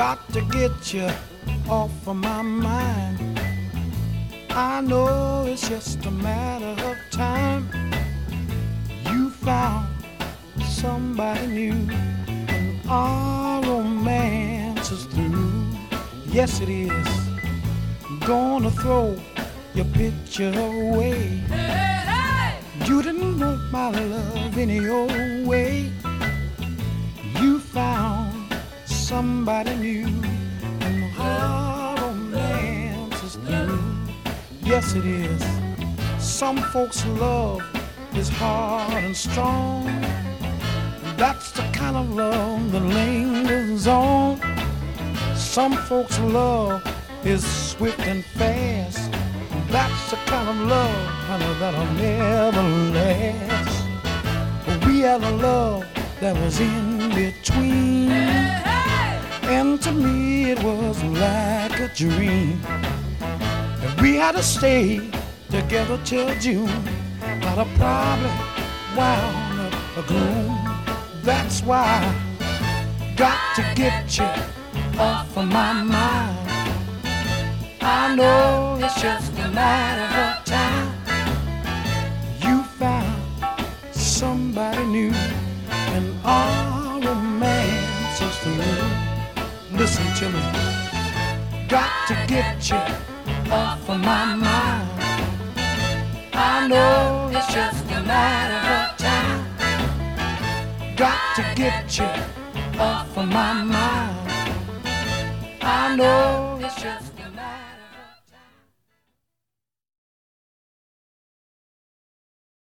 Got to get you off of my mind. I know it's just a matter of time. You found somebody new, and our romance is through. Yes, it is. Gonna throw your picture away. Hey, hey! You didn't want my love any old way. You found somebody new, and our romance is through. Yes, it is. Some folks' love is hard and strong. That's the kind of love that lingers on. Some folks' love is swift and fast. That's the kind of love, honey, that'll never last. But we had a love that was in between. Hey, hey! And to me it was like a dream. And we had to stay together till June. But a problem wound up a gloom. That's why I got to get you off of my mind. I know it's just a matter of time. You found somebody new, and our romance is through. Listen to me. Got to get you off of my mind. I know it's just a matter of time. Got to get you off of my mind. I know